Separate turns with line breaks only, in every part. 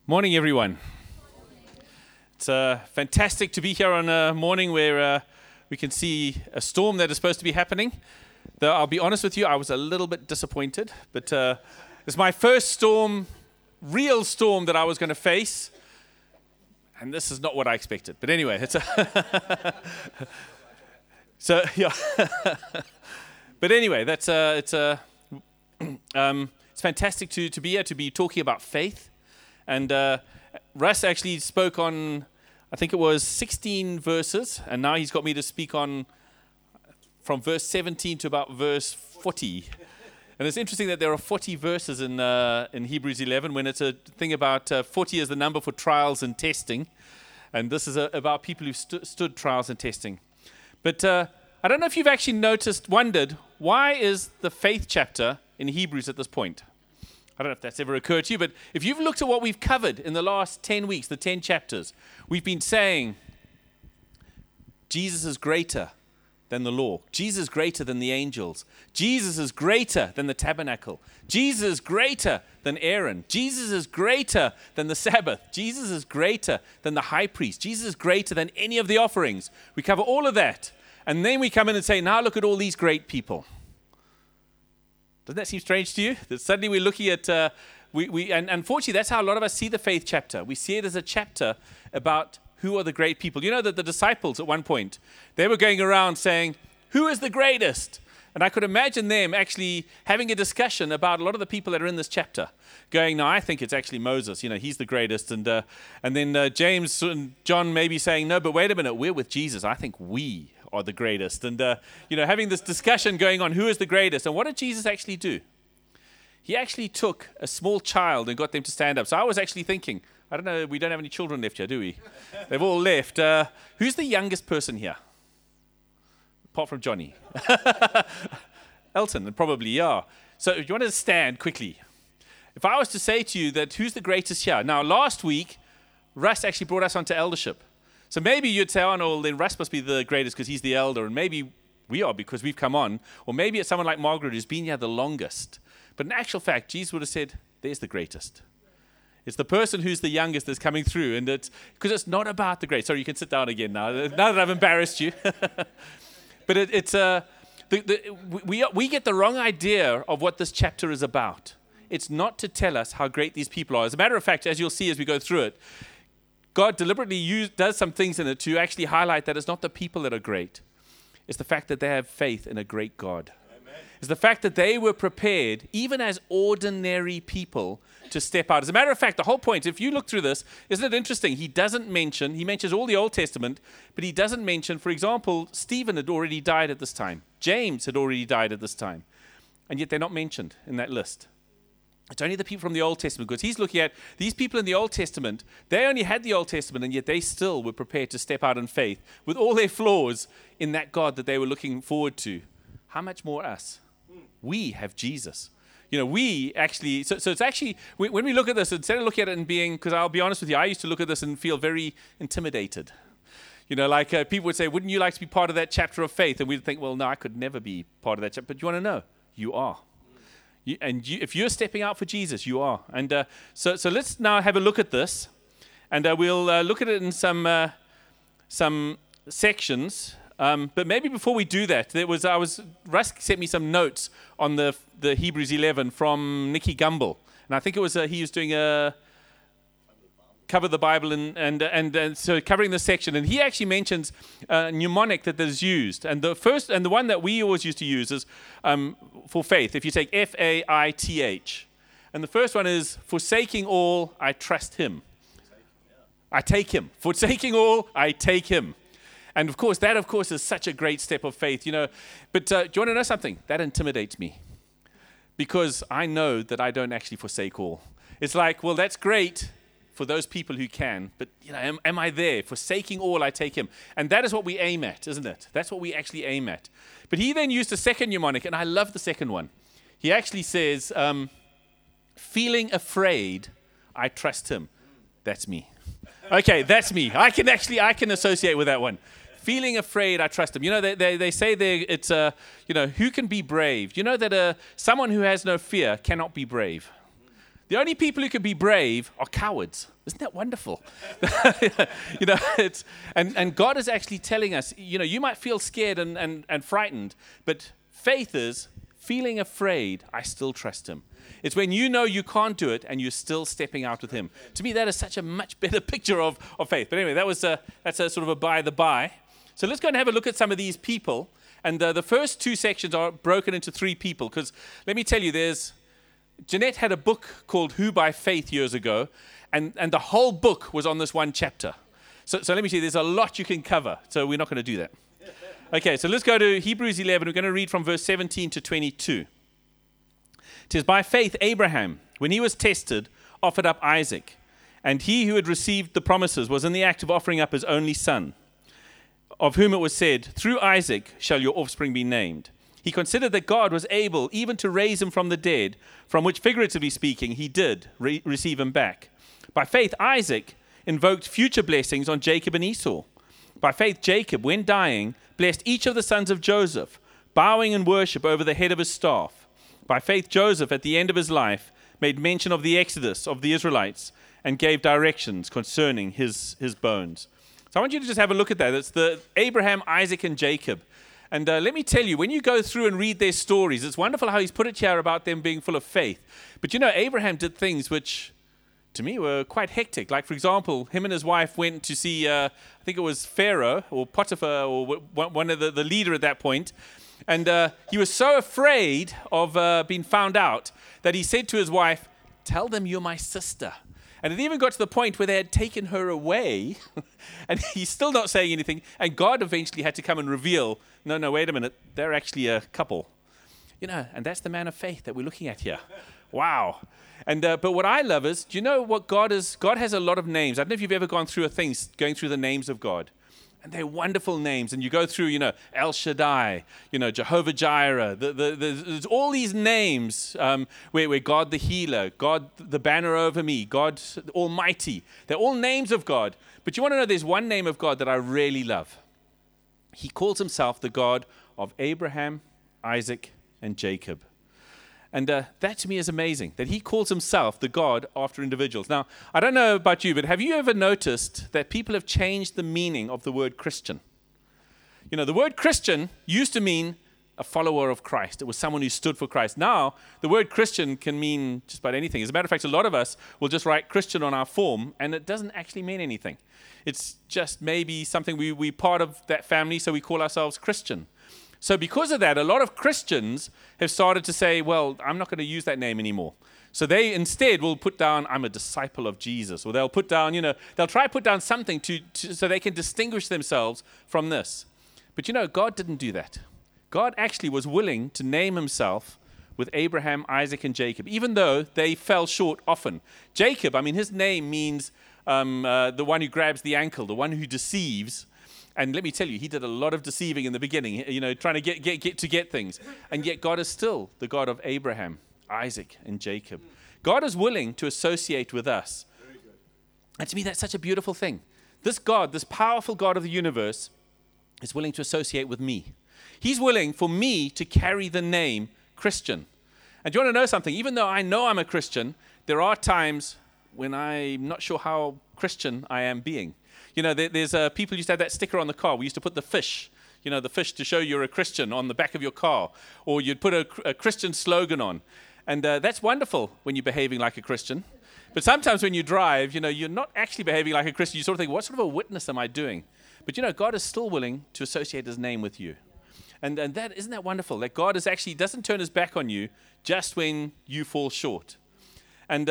Morning, everyone. It's fantastic to be here on a morning where we can see a storm that is supposed to be happening. Though I'll be honest with you, I was a little bit disappointed, but it's my first storm, real storm that I was going to face, and this is not what I expected. But anyway, it's so yeah. But anyway, that's it's fantastic to be here, to be talking about faith. And Russ actually spoke on, I think it was 16 verses, and now he's got me to speak on from verse 17 to about verse 40. And it's interesting that there are 40 verses in Hebrews 11 when it's a thing about 40 is the number for trials and testing. And this is about people who stood trials and testing. But I don't know if you've actually wondered, why is the faith chapter in Hebrews at this point? I don't know if that's ever occurred to you, but if you've looked at what we've covered in the last 10 weeks, the 10 chapters, we've been saying Jesus is greater than the law. Jesus is greater than the angels. Jesus is greater than the tabernacle. Jesus is greater than Aaron. Jesus is greater than the Sabbath. Jesus is greater than the high priest. Jesus is greater than any of the offerings. We cover all of that. And then we come in and say, now look at all these great people. Doesn't that seem strange to you? That suddenly we're looking at, and unfortunately, that's how a lot of us see the faith chapter. We see it as a chapter about who are the great people. You know that the disciples at one point, they were going around saying, who is the greatest? And I could imagine them actually having a discussion about a lot of the people that are in this chapter, going, no, I think it's actually Moses. You know, he's the greatest. And then James and John maybe saying, no, but wait a minute, we're with Jesus. I think we are the greatest. And, having this discussion going on, who is the greatest? And what did Jesus actually do? He actually took a small child and got them to stand up. So I was actually thinking, I don't know, we don't have any children left here, do we? They've all left. Who's the youngest person here? Apart from Johnny. Elton, probably, yeah. So if you want to stand quickly. If I was to say to you that who's the greatest here? Now, last week, Russ actually brought us onto eldership. So maybe you'd say, oh, no, well, then Russ must be the greatest because he's the elder, and maybe we are because we've come on. Or maybe it's someone like Margaret who's been here the longest. But in actual fact, Jesus would have said, there's the greatest. It's the person who's the youngest that's coming through, and it's because it's not about the great. Sorry, you can sit down again now that I've embarrassed you. But we get the wrong idea of what this chapter is about. It's not to tell us how great these people are. As a matter of fact, as you'll see as we go through it, God deliberately does some things in it to actually highlight that it's not the people that are great. It's the fact that they have faith in a great God. Amen. It's the fact that they were prepared, even as ordinary people, to step out. As a matter of fact, the whole point, if you look through this, isn't it interesting? He mentions all the Old Testament, but he doesn't mention, for example, Stephen had already died at this time. James had already died at this time. And yet they're not mentioned in that list. It's only the people from the Old Testament, because he's looking at these people in the Old Testament. They only had the Old Testament, and yet they still were prepared to step out in faith with all their flaws in that God that they were looking forward to. How much more us? We have Jesus. You know, we actually, so it's actually, when we look at this, instead of looking at it and being, because I'll be honest with you, I used to look at this and feel very intimidated. You know, like people would say, wouldn't you like to be part of that chapter of faith? And we'd think, well, no, I could never be part of that chapter. But you want to know? You are. If you're stepping out for Jesus, you are. And so let's now have a look at this, and we'll look at it in some sections. But maybe before we do that, Russ sent me some notes on the Hebrews 11 from Nicky Gumbel, and I think it was he was doing a cover the Bible and so covering this section, and he actually mentions a mnemonic that is used, and the one that we always used to use is for faith. If you take FAITH, and the first one is forsaking all, I trust Him. I take Him. Forsaking all, I take Him. And of course, that is such a great step of faith, you know. But do you want to know something? That intimidates me, because I know that I don't actually forsake all. It's like, well, that's great for those people who can, but you know, am I there? Forsaking all, I take Him. And that is what we aim at, isn't it? That's what we actually aim at. But he then used a second mnemonic, and I love the second one. He actually says, feeling afraid, I trust Him. That's me. Okay, that's me. I can associate with that one. Feeling afraid, I trust Him. You know, they say it's who can be brave? You know that someone who has no fear cannot be brave. The only people who can be brave are cowards. Isn't that wonderful? And God is actually telling us, you might feel scared and frightened, but faith is feeling afraid, I still trust him. It's when you know you can't do it and you're still stepping out with him. To me, that is such a much better picture of faith. But anyway, that's a sort of a by the by. So let's go and have a look at some of these people. And the first two sections are broken into three people, because let me tell you, Jeanette had a book called Who by Faith years ago, and the whole book was on this one chapter. So let me tell you, there's a lot you can cover, so we're not going to do that. Okay, so let's go to Hebrews 11. We're going to read from verse 17 to 22. It says, by faith Abraham, when he was tested, offered up Isaac, and he who had received the promises was in the act of offering up his only son, of whom it was said, through Isaac shall your offspring be named. He considered that God was able even to raise him from the dead, from which, figuratively speaking, he did receive him back. By faith, Isaac invoked future blessings on Jacob and Esau. By faith, Jacob, when dying, blessed each of the sons of Joseph, bowing in worship over the head of his staff. By faith, Joseph, at the end of his life, made mention of the exodus of the Israelites and gave directions concerning his bones. So I want you to just have a look at that. It's the Abraham, Isaac, and Jacob. And let me tell you, when you go through and read their stories, it's wonderful how he's put it here about them being full of faith. But Abraham did things which, to me, were quite hectic. Like, for example, him and his wife went to see, I think it was Pharaoh or Potiphar or one of the leader at that point. And he was so afraid of being found out that he said to his wife, tell them you're my sister. And it even got to the point where they had taken her away, and he's still not saying anything. And God eventually had to come and reveal, no, wait a minute, they're actually a couple. And that's the man of faith that we're looking at here. Wow. And but what I love is, do you know what God is? God has a lot of names. I don't know if you've ever gone through a thing, going through the names of God. And they're wonderful names. And you go through, El Shaddai, Jehovah Jireh. There's all these names where God the healer, God the banner over me, God Almighty. They're all names of God. But you want to know, there's one name of God that I really love. He calls himself the God of Abraham, Isaac, and Jacob. And that to me is amazing, that he calls himself the God after individuals. Now, I don't know about you, but have you ever noticed that people have changed the meaning of the word Christian? The word Christian used to mean a follower of Christ. It was someone who stood for Christ. Now, the word Christian can mean just about anything. As a matter of fact, a lot of us will just write Christian on our form, and it doesn't actually mean anything. It's just maybe something we're part of that family, so we call ourselves Christian. So because of that, a lot of Christians have started to say, well, I'm not going to use that name anymore. So they instead will put down, I'm a disciple of Jesus. Or they'll put down, they'll try to put down something so they can distinguish themselves from this. But God didn't do that. God actually was willing to name himself with Abraham, Isaac, and Jacob, even though they fell short often. Jacob, his name means the one who grabs the ankle, the one who deceives. And let me tell you, he did a lot of deceiving in the beginning, trying to get things. And yet God is still the God of Abraham, Isaac, and Jacob. God is willing to associate with us. Very good. And to me, that's such a beautiful thing. This God, this powerful God of the universe, is willing to associate with me. He's willing for me to carry the name Christian. And do you want to know something? Even though I know I'm a Christian, there are times when I'm not sure how Christian I am being. There's people used to have that sticker on the car. We used to put the fish, the fish to show you're a Christian on the back of your car. Or you'd put a Christian slogan on. And that's wonderful when you're behaving like a Christian. But sometimes when you drive, you're not actually behaving like a Christian. You sort of think, what sort of a witness am I doing? But, God is still willing to associate his name with you. And that, isn't that wonderful? That God doesn't turn his back on you just when you fall short. And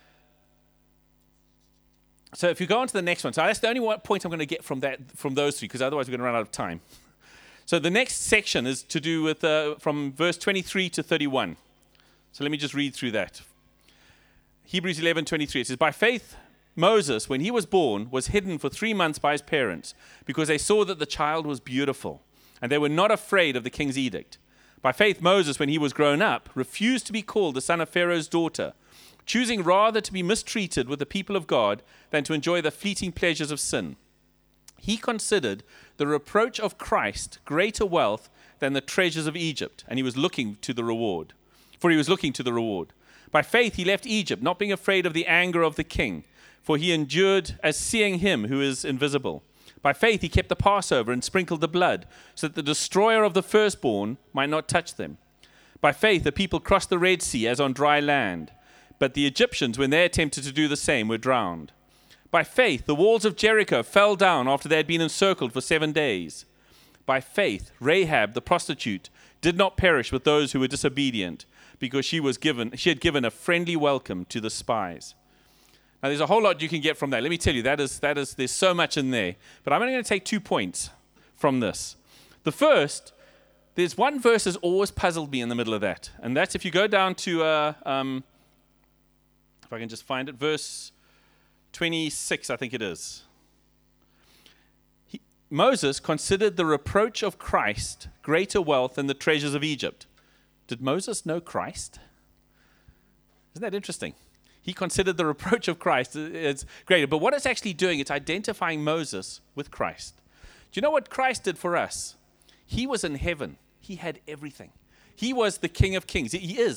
so if you go on to the next one, so that's the only point I'm going to get from those three, because otherwise we're going to run out of time. So the next section is to do with from verse 23 to 31. So let me just read through that. Hebrews 11:23. It says, by faith Moses, when he was born, was hidden for 3 months by his parents, because they saw that the child was beautiful, and they were not afraid of the king's edict. By faith Moses, when he was grown up, refused to be called the son of Pharaoh's daughter, choosing rather to be mistreated with the people of God than to enjoy the fleeting pleasures of sin. He considered the reproach of Christ greater wealth than the treasures of Egypt, and he was looking to the reward. By faith he left Egypt, not being afraid of the anger of the king, for he endured as seeing him who is invisible. By faith he kept the Passover and sprinkled the blood, so that the destroyer of the firstborn might not touch them. By faith the people crossed the Red Sea as on dry land, but the Egyptians, when they attempted to do the same, were drowned. By faith the walls of Jericho fell down after they had been encircled for 7 days. By faith Rahab the prostitute did not perish with those who were disobedient, because she had given a friendly welcome to the spies. Now, there's a whole lot you can get from that. Let me tell you, there's so much in there. But I'm only going to take 2 points from this. The first, there's one verse that's always puzzled me in the middle of that. And that's if you go down to, if I can just find it, verse 26, I think it is. Moses considered the reproach of Christ greater wealth than the treasures of Egypt. Did Moses know Christ? Isn't that interesting? He considered the reproach of Christ as greater. But what it's actually doing, it's identifying Moses with Christ. Do you know what Christ did for us? He was in heaven. He had everything. He was the King of Kings. He is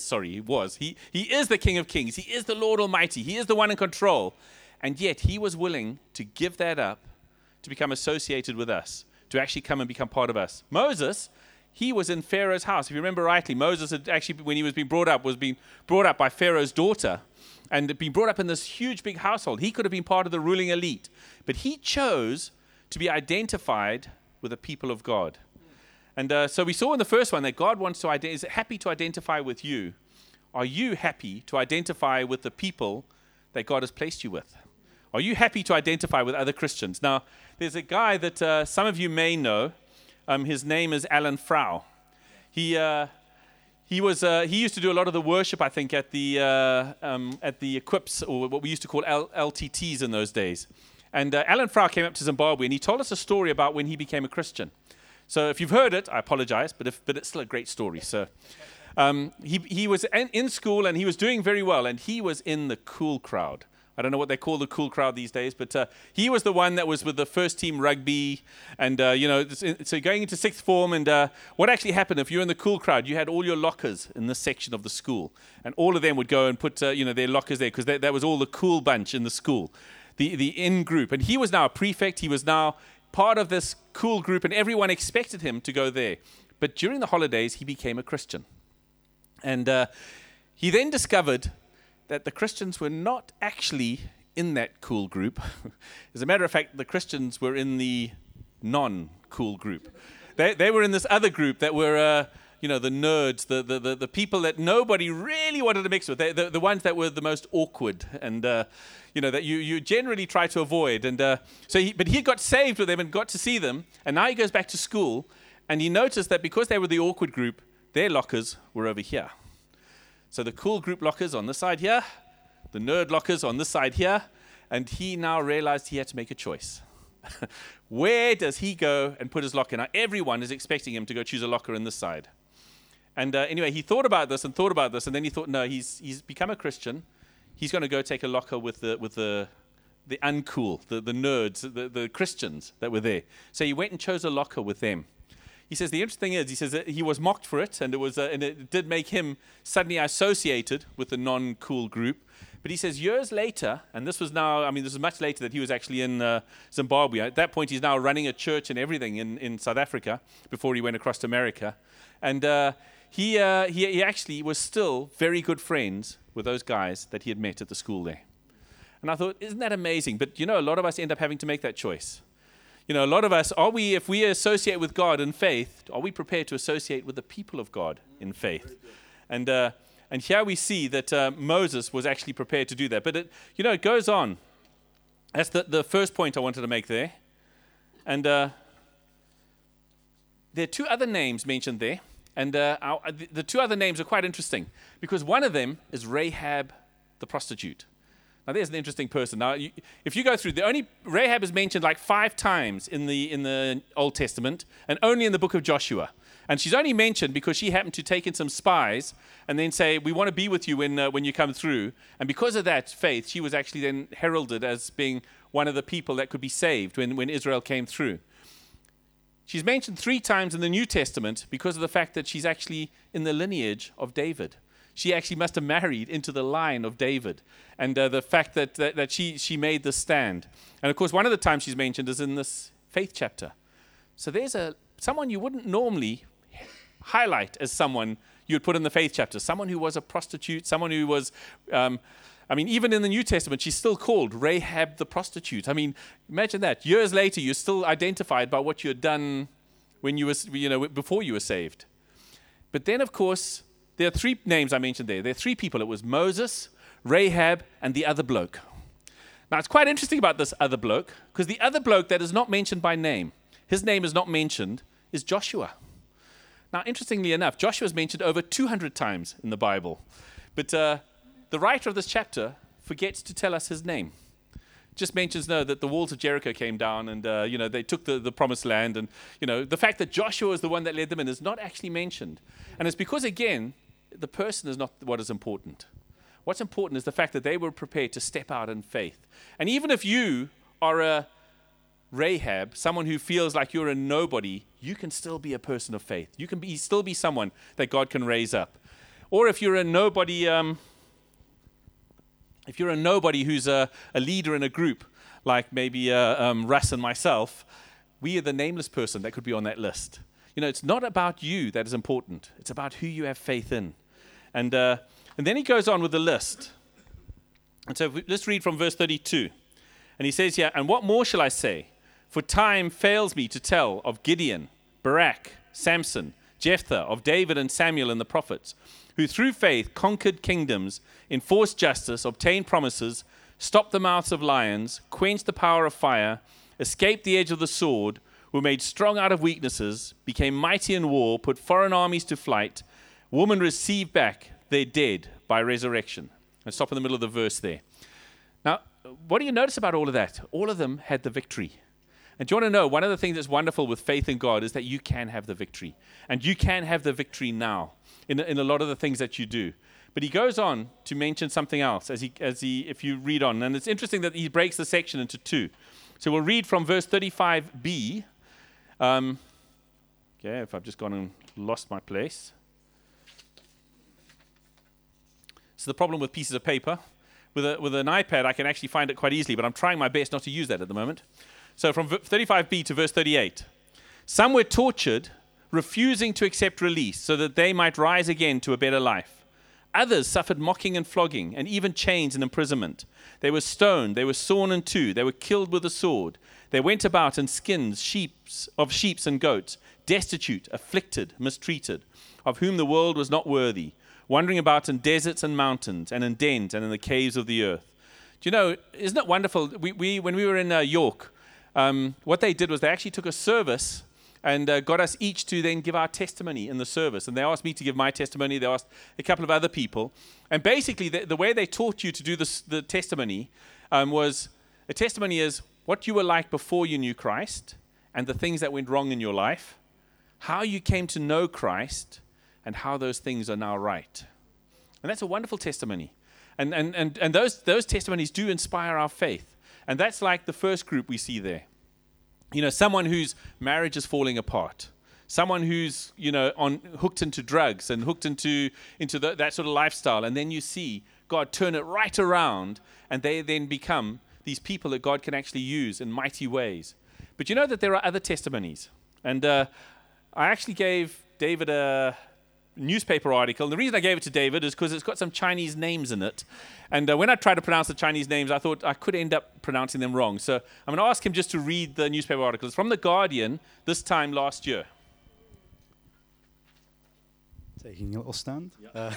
the King of Kings. He is the Lord Almighty. He is the one in control. And yet he was willing to give that up to become associated with us, to actually come and become part of us. Moses, he was in Pharaoh's house. If you remember rightly, Moses had actually, when he was being brought up by Pharaoh's daughter, and had been brought up in this huge, big household. He could have been part of the ruling elite. But he chose to be identified with the people of God. And so we saw in the first one that God is happy to identify with you. Are you happy to identify with the people that God has placed you with? Are you happy to identify with other Christians? Now, there's a guy that some of you may know. His name is Alan Frau. He used to do a lot of the worship, I think, at the Equips, or what we used to call LTTs in those days. And Alan Frau came up to Zimbabwe, and he told us a story about when he became a Christian. So if you've heard it, I apologize, but it's still a great story. So he was in school, and he was doing very well, and he was in the cool crowd. I don't know what they call the cool crowd these days, but he was the one that was with the first team rugby, and so going into sixth form. And what actually happened, if you're in the cool crowd, you had all your lockers in this section of the school, and all of them would go and put their lockers there, because that was all the cool bunch in the school, the in group. And he was now a prefect. He was now part of this cool group, and everyone expected him to go there. But during the holidays, he became a Christian, and he then discovered that the Christians were not actually in that cool group. As a matter of fact, the Christians were in the non-cool group. They were in this other group that were, the nerds, the people that nobody really wanted to mix with, the ones that were the most awkward, and that you generally try to avoid. And but he got saved with them and got to see them, and now he goes back to school, and he noticed that because they were the awkward group, their lockers were over here. So the cool group lockers on this side here, the nerd lockers on this side here, and he now realized he had to make a choice. Where does he go and put his locker? Now everyone is expecting him to go choose a locker in this side. And anyway, he thought about this, and then he thought, no, he's become a Christian. He's going to go take a locker with the uncool, the nerds, the Christians that were there. So he went and chose a locker with them. He says the interesting thing is, he says that he was mocked for it, and it did make him suddenly associated with the non-cool group. But he says years later, and this is much later that he was actually in Zimbabwe. At that point, he's now running a church and everything in South Africa before he went across to America. And he actually was still very good friends with those guys that he had met at the school there. And I thought, isn't that amazing? But a lot of us end up having to make that choice. A lot of us, if we associate with God in faith, are we prepared to associate with the people of God in faith? And here we see that Moses was actually prepared to do that. But it goes on. That's the first point I wanted to make there. And there are 2 other names mentioned there. And the 2 other names are quite interesting, because one of them is Rahab the prostitute. Now, there's an interesting person. Now, if you go through, Rahab is mentioned like 5 times in the Old Testament, and only in the book of Joshua. And she's only mentioned because she happened to take in some spies and then say, we want to be with you when you come through. And because of that faith, she was actually then heralded as being one of the people that could be saved when Israel came through. She's mentioned 3 times in the New Testament because of the fact that she's actually in the lineage of David. she actually must have married into the line of David. And the fact that she made the stand. And of course, one of the times she's mentioned is in this faith chapter. So there's someone you wouldn't normally highlight as someone you would put in the faith chapter. Someone who was a prostitute, someone who was, even in the New Testament, she's still called Rahab the prostitute. I mean, imagine that. Years later, you're still identified by what you had done when you were, before you were saved. But then, of course, there are three names I mentioned there. There are three people. It was Moses, Rahab, and the other bloke. Now, it's quite interesting about this other bloke, because the other bloke that is not mentioned by name, his name is not mentioned, is Joshua. Now, interestingly enough, Joshua is mentioned over 200 times in the Bible. But the writer of this chapter forgets to tell us his name. Just mentions, that the walls of Jericho came down and, they took the promised land. And, the fact that Joshua is the one that led them in is not actually mentioned. And it's because, again, the person is not what is important. What's important is the fact that they were prepared to step out in faith. And even if you are a Rahab, someone who feels like you're a nobody, you can still be a person of faith. You can still be someone that God can raise up. Or if you're a nobody, who's a leader in a group, like maybe Russ and myself, we are the nameless person that could be on that list. It's not about you that is important. It's about who you have faith in. And then he goes on with the list. And so let's read from verse 32. And he says here, "And what more shall I say? For time fails me to tell of Gideon, Barak, Samson, Jephthah, of David and Samuel and the prophets, who through faith conquered kingdoms, enforced justice, obtained promises, stopped the mouths of lions, quenched the power of fire, escaped the edge of the sword, were made strong out of weaknesses, became mighty in war, put foreign armies to flight, women received back their dead by resurrection." And stop in the middle of the verse there. Now, what do you notice about all of that? All of them had the victory. And do you want to know, one of the things that's wonderful with faith in God is that you can have the victory. And you can have the victory now in a lot of the things that you do. But he goes on to mention something else if you read on. And it's interesting that he breaks the section into two. So we'll read from verse 35b. If I've just gone and lost my place. So the problem with pieces of paper, with an iPad, I can actually find it quite easily, but I'm trying my best not to use that at the moment. So from 35b to verse 38. "Some were tortured, refusing to accept release, so that they might rise again to a better life. Others suffered mocking and flogging, and even chains and imprisonment. They were stoned, they were sawn in two, they were killed with a sword. They went about in skins of sheep and goats, destitute, afflicted, mistreated, of whom the world was not worthy, wandering about in deserts and mountains, and in dens and in the caves of the earth." Do you know, isn't it wonderful? When we were in York, what they did was they actually took a service and got us each to then give our testimony in the service. And they asked me to give my testimony. They asked a couple of other people. And basically, the way they taught you to do the testimony was, a testimony is what you were like before you knew Christ and the things that went wrong in your life, how you came to know Christ, and how those things are now right. And that's a wonderful testimony. And those testimonies do inspire our faith. And that's like the first group we see there. Someone whose marriage is falling apart. Someone who's, hooked into drugs and hooked into that sort of lifestyle. And then you see God turn it right around, and they then become these people that God can actually use in mighty ways. But you know that there are other testimonies. And I actually gave David a newspaper article. And the reason I gave it to David is because it's got some Chinese names in it. And when I tried to pronounce the Chinese names, I thought I could end up pronouncing them wrong. So I'm going to ask him just to read the newspaper article. It's from The Guardian this time last year.
Taking a little stand.
Yep.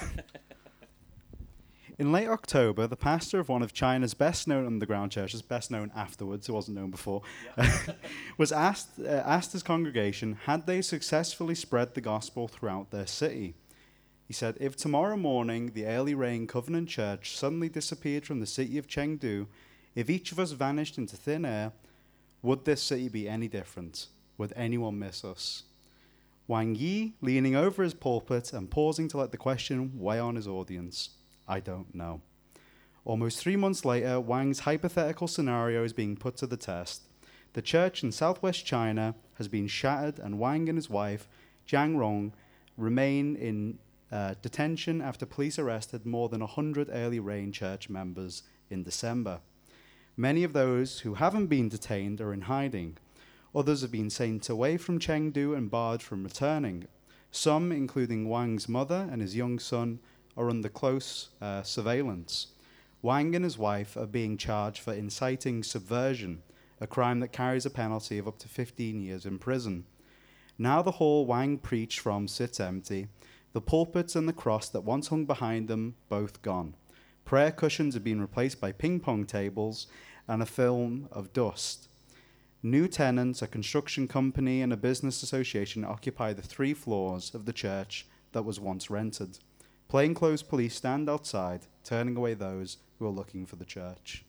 In late October, the pastor of one of China's best-known underground churches, best known afterwards, it wasn't known before, was asked his congregation, had they successfully spread the gospel throughout their city. He said, "If tomorrow morning the Early Rain Covenant Church suddenly disappeared from the city of Chengdu, if each of us vanished into thin air, would this city be any different? Would anyone miss us?" Wang Yi, leaning over his pulpit and pausing to let the question weigh on his audience. "I don't know." Almost 3 months later, Wang's hypothetical scenario is being put to the test. The church in southwest China has been shattered, and Wang and his wife, Jiang Rong, remain in detention after police arrested more than 100 Early Rain Church members in December. Many of those who haven't been detained are in hiding. Others have been sent away from Chengdu and barred from returning. Some, including Wang's mother and his young son, are under close surveillance. Wang and his wife are being charged for inciting subversion, a crime that carries a penalty of up to 15 years in prison. Now the hall Wang preached from sits empty, the pulpits and the cross that once hung behind them both gone. Prayer cushions have been replaced by ping-pong tables and a film of dust. New tenants, a construction company and a business association occupy the 3 floors of the church that was once rented. Plainclothes police stand outside, turning away those who are looking for the church.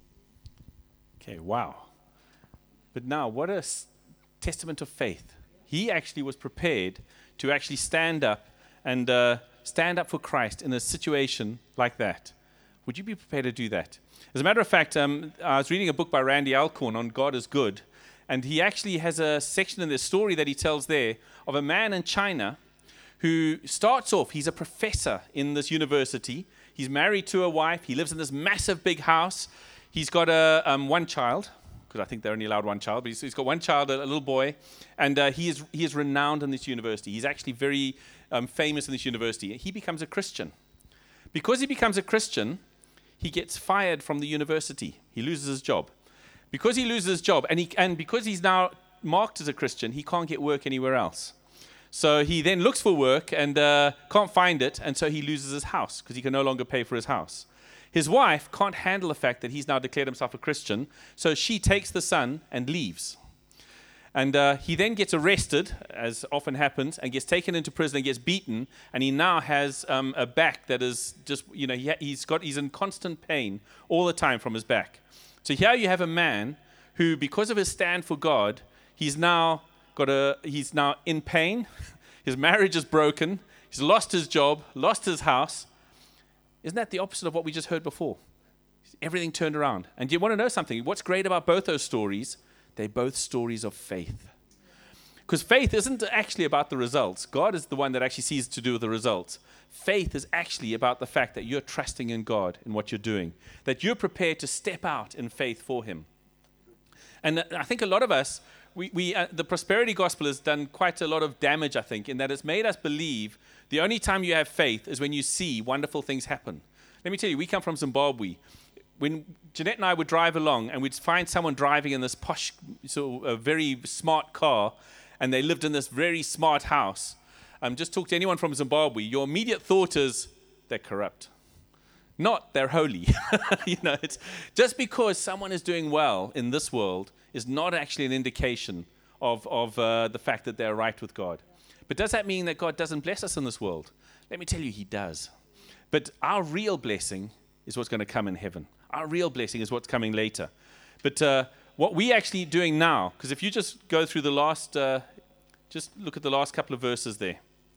Okay, wow. But now, what a testament of faith. He actually was prepared to actually stand up and stand up for Christ in a situation like that. Would you be prepared to do that? As a matter of fact, I was reading a book by Randy Alcorn on God is Good, and he actually has a section in the story that he tells there of a man in China who starts off, he's a professor in this university. He's married to a wife. He lives in this massive big house. He's got one child, because I think they're only allowed one child, but he's got one child, a little boy, and he is renowned in this university. He's actually very famous in this university. He becomes a Christian. Because he becomes a Christian, he gets fired from the university. He loses his job. Because he loses his job, and because he's now marked as a Christian, he can't get work anywhere else. So he then looks for work and can't find it, and so he loses his house because he can no longer pay for his house. His wife can't handle the fact that he's now declared himself a Christian, so she takes the son and leaves. And he then gets arrested, as often happens, and gets taken into prison and gets beaten, and he now has a back that is just, he's in constant pain all the time from his back. So here you have a man who, because of his stand for God, he's now in pain. His marriage is broken. He's lost his job, lost his house. Isn't that the opposite of what we just heard before? Everything turned around. And you want to know something? What's great about both those stories? They're both stories of faith. Because faith isn't actually about the results. God is the one that actually sees to do with the results. Faith is actually about the fact that you're trusting in God in what you're doing, that you're prepared to step out in faith for Him. And I think a lot of us, the prosperity gospel has done quite a lot of damage, I think, in that it's made us believe the only time you have faith is when you see wonderful things happen. Let me tell you, we come from Zimbabwe. When Jeanette and I would drive along and we'd find someone driving in this posh, a very smart car, and they lived in this very smart house, just talk to anyone from Zimbabwe, your immediate thought is, they're corrupt. Not, they're holy. It's just because someone is doing well in this world is not actually an indication of the fact that they're right with God. But does that mean that God doesn't bless us in this world? Let me tell you, He does. But our real blessing is what's going to come in heaven. Our real blessing is what's coming later. But what we're actually doing now, because if you just go through the last, just look at the last couple of verses there.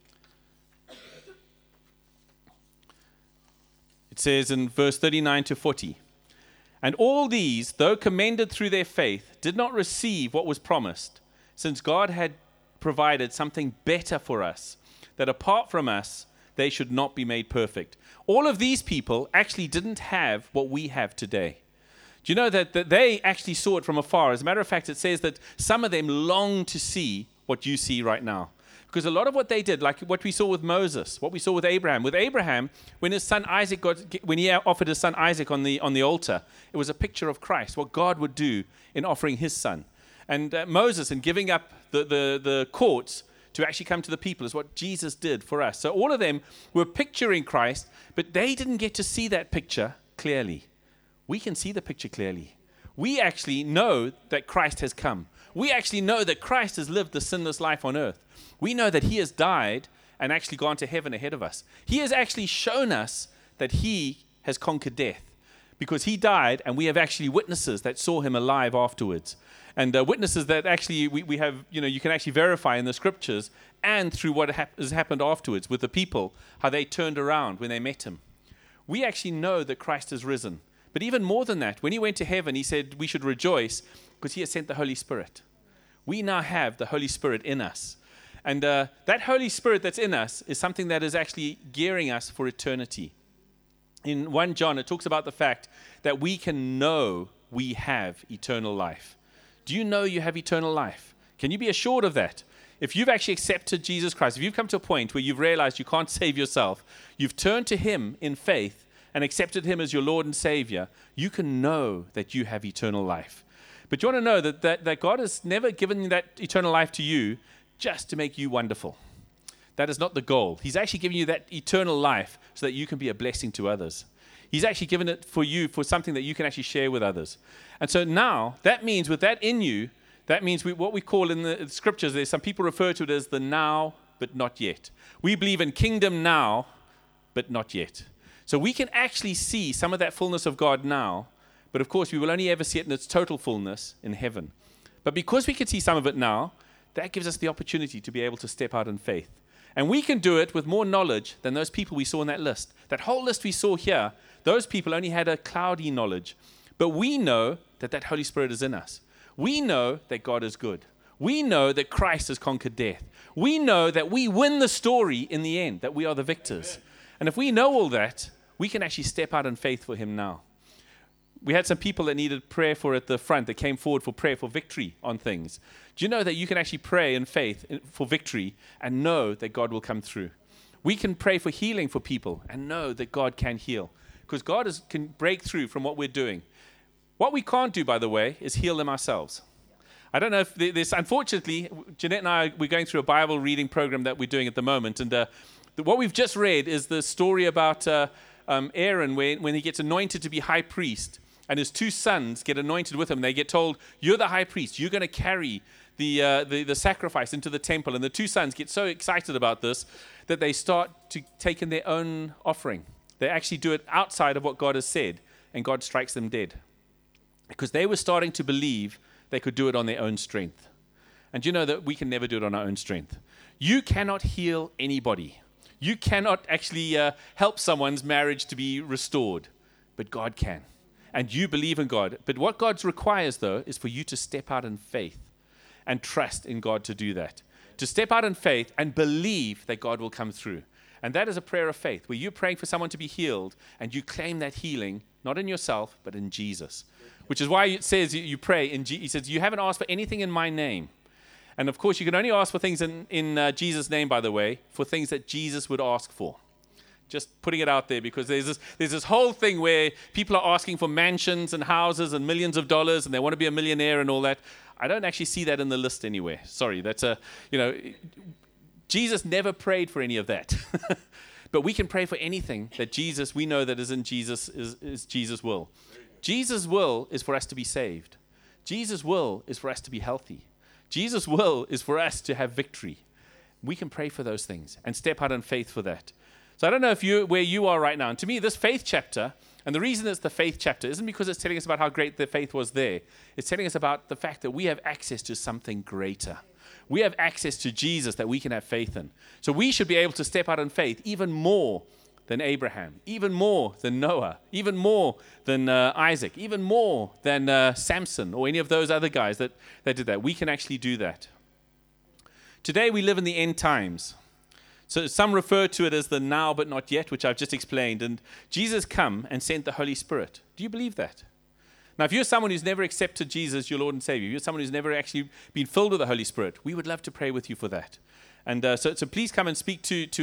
It says in verse 39 to 40, "And all these, though commended through their faith, did not receive what was promised, since God had provided something better for us, that apart from us, they should not be made perfect." All of these people actually didn't have what we have today. Do you know that they actually saw it from afar? As a matter of fact, it says that some of them longed to see what you see right now. Because a lot of what they did, like what we saw with Moses, what we saw with Abraham, when his son Isaac when he offered his son Isaac on the altar, it was a picture of Christ, what God would do in offering his son. And Moses, in giving up the courts to actually come to the people, is what Jesus did for us. So all of them were picturing Christ, but they didn't get to see that picture clearly. We can see the picture clearly. We actually know that Christ has come. We actually know that Christ has lived the sinless life on earth. We know that He has died and actually gone to heaven ahead of us. He has actually shown us that He has conquered death, because He died, and we have actually witnesses that saw Him alive afterwards. And witnesses that actually we have, you can actually verify in the scriptures and through what has happened afterwards with the people, how they turned around when they met Him. We actually know that Christ has risen. But even more than that, when He went to heaven, He said we should rejoice because He has sent the Holy Spirit. We now have the Holy Spirit in us. And that Holy Spirit that's in us is something that is actually gearing us for eternity. In 1 John, it talks about the fact that we can know we have eternal life. Do you know you have eternal life? Can you be assured of that? If you've actually accepted Jesus Christ, if you've come to a point where you've realized you can't save yourself, you've turned to him in faith and accepted him as your Lord and Savior, you can know that you have eternal life. But you want to know that God has never given that eternal life to you just to make you wonderful. That is not the goal. He's actually giving you that eternal life so that you can be a blessing to others. He's actually given it for you for something that you can actually share with others. And so now, that means with that in you, that means what we call in the scriptures, there's some people refer to it as the now, but not yet. We believe in kingdom now, but not yet. So we can actually see some of that fullness of God now, but of course we will only ever see it in its total fullness in heaven. But because we can see some of it now, that gives us the opportunity to be able to step out in faith. And we can do it with more knowledge than those people we saw in that list. That whole list we saw here, those people only had a cloudy knowledge. But we know that Holy Spirit is in us. We know that God is good. We know that Christ has conquered death. We know that we win the story in the end, that we are the victors. And if we know all that, we can actually step out in faith for him now. We had some people that needed prayer for at the front that came forward for prayer for victory on things. Do you know that you can actually pray in faith for victory and know that God will come through? We can pray for healing for people and know that God can heal because God can break through from what we're doing. What we can't do, by the way, is heal them ourselves. I don't know if this, unfortunately, Jeanette and I, we're going through a Bible reading program that we're doing at the moment. And what we've just read is the story about Aaron when he gets anointed to be high priest. And his two sons get anointed with him. They get told, you're the high priest. You're going to carry the sacrifice into the temple. And the two sons get so excited about this that they start to take in their own offering. They actually do it outside of what God has said. And God strikes them dead. Because they were starting to believe they could do it on their own strength. And you know that we can never do it on our own strength. You cannot heal anybody. You cannot actually help someone's marriage to be restored. But God can. And you believe in God. But what God requires, though, is for you to step out in faith and trust in God to do that. To step out in faith and believe that God will come through. And that is a prayer of faith, where you're praying for someone to be healed, and you claim that healing, not in yourself, but in Jesus. Which is why it says you pray, he says, you haven't asked for anything in my name. And of course, you can only ask for things in Jesus' name, by the way, for things that Jesus would ask for. Just putting it out there, because there's this whole thing where people are asking for mansions and houses and millions of dollars and they want to be a millionaire and all that. I don't actually see that in the list anywhere. Sorry, that's Jesus never prayed for any of that. But we can pray for anything that Jesus, we know that is in Jesus, is Jesus' will. Jesus' will is for us to be saved. Jesus' will is for us to be healthy. Jesus' will is for us to have victory. We can pray for those things and step out in faith for that. So I don't know where you are right now. And to me, this faith chapter, and the reason it's the faith chapter isn't because it's telling us about how great the faith was there. It's telling us about the fact that we have access to something greater. We have access to Jesus that we can have faith in. So we should be able to step out in faith even more than Abraham, even more than Noah, even more than Isaac, even more than Samson or any of those other guys that did that. We can actually do that. Today we live in the end times. So some refer to it as the now but not yet, which I've just explained. And Jesus come and sent the Holy Spirit. Do you believe that? Now, if you're someone who's never accepted Jesus as your Lord and Savior, you're someone who's never actually been filled with the Holy Spirit, we would love to pray with you for that. And so please come and speak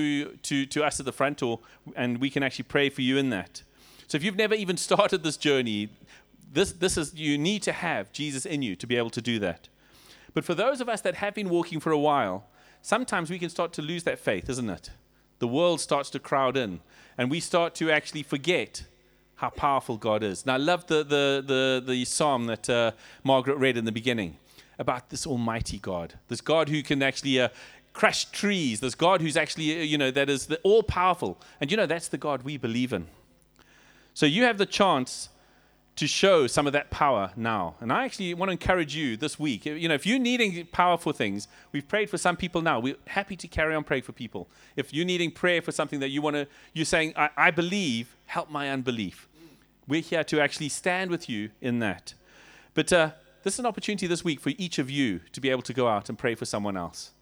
to us at the front, and we can actually pray for you in that. So if you've never even started this journey, this is, you need to have Jesus in you to be able to do that. But for those of us that have been walking for a while, sometimes we can start to lose that faith, isn't it? The world starts to crowd in, and we start to actually forget how powerful God is. And I love the psalm that Margaret read in the beginning about this almighty God, this God who can actually crush trees, this God who's actually, that is the all-powerful. And that's the God we believe in. So you have the chance to show some of that power now. And I actually want to encourage you this week. If you're needing powerful things, we've prayed for some people now. We're happy to carry on praying for people. If you're needing prayer for something that you're saying, I believe, help my unbelief. We're here to actually stand with you in that. But this is an opportunity this week for each of you to be able to go out and pray for someone else.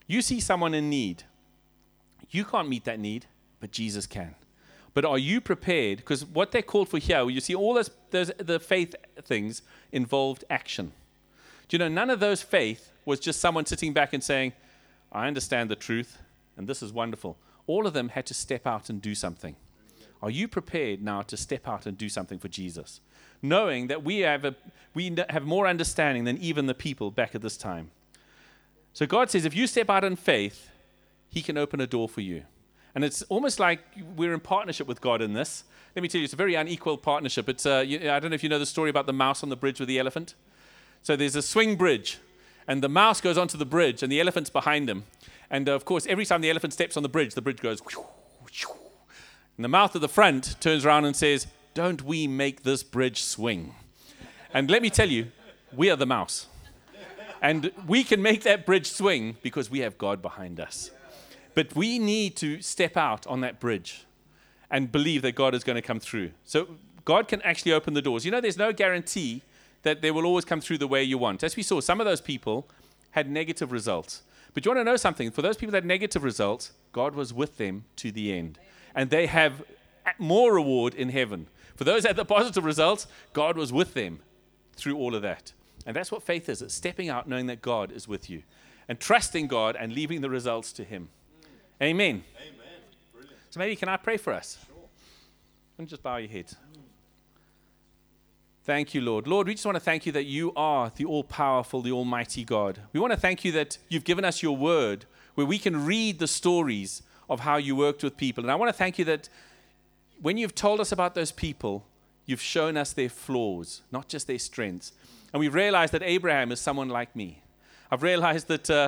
You see someone in need. You can't meet that need, but Jesus can. But are you prepared? Because what they're called for here, you see all the faith things involved action. Do you know, none of those faith was just someone sitting back and saying, I understand the truth, and this is wonderful. All of them had to step out and do something. Are you prepared now to step out and do something for Jesus? Knowing that we have more understanding than even the people back at this time. So God says, if you step out in faith, he can open a door for you. And it's almost like we're in partnership with God in this. Let me tell you, it's a very unequal partnership. It's I don't know if you know the story about the mouse on the bridge with the elephant. So there's a swing bridge, and the mouse goes onto the bridge, and the elephant's behind him. And of course, every time the elephant steps on the bridge goes, and the mouth at the front turns around and says, don't we make this bridge swing? And let me tell you, we are the mouse. And we can make that bridge swing because we have God behind us. But we need to step out on that bridge and believe that God is going to come through. So God can actually open the doors. You know, there's no guarantee that they will always come through the way you want. As we saw, some of those people had negative results. But you want to know something? For those people that had negative results, God was with them to the end. And they have more reward in heaven. For those that had the positive results, God was with them through all of that. And that's what faith is. It's stepping out knowing that God is with you. And trusting God and leaving the results to him. Amen.
Amen. Brilliant.
So maybe can I pray for us?
Sure.
And just bow your head. Thank you, Lord. Lord, we just want to thank you that you are the all-powerful, the almighty God. We want to thank you that you've given us your word where we can read the stories of how you worked with people. And I want to thank you that when you've told us about those people, you've shown us their flaws, not just their strengths. And we've realized that Abraham is someone like me. I've realized that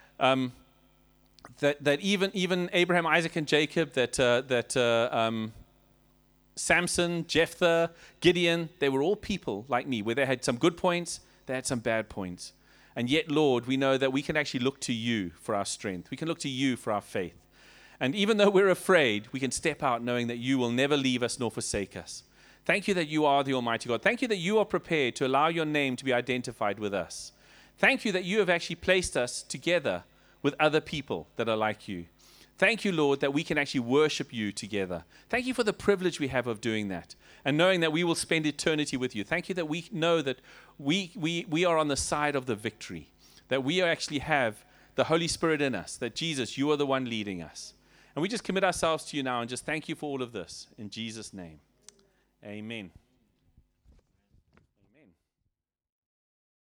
that even Abraham, Isaac, and Jacob, Samson, Jephthah, Gideon, they were all people like me, where they had some good points, they had some bad points. And yet, Lord, we know that we can actually look to you for our strength. We can look to you for our faith. And even though we're afraid, we can step out knowing that you will never leave us nor forsake us. Thank you that you are the Almighty God. Thank you that you are prepared to allow your name to be identified with us. Thank you that you have actually placed us together with other people that are like you. Thank you, Lord, that we can actually worship you together. Thank you for the privilege we have of doing that and knowing that we will spend eternity with you. Thank you that we know that we are on the side of the victory, that we actually have the Holy Spirit in us, that Jesus, you are the one leading us. And we just commit ourselves to you now and just thank you for all of this. In Jesus' name, amen.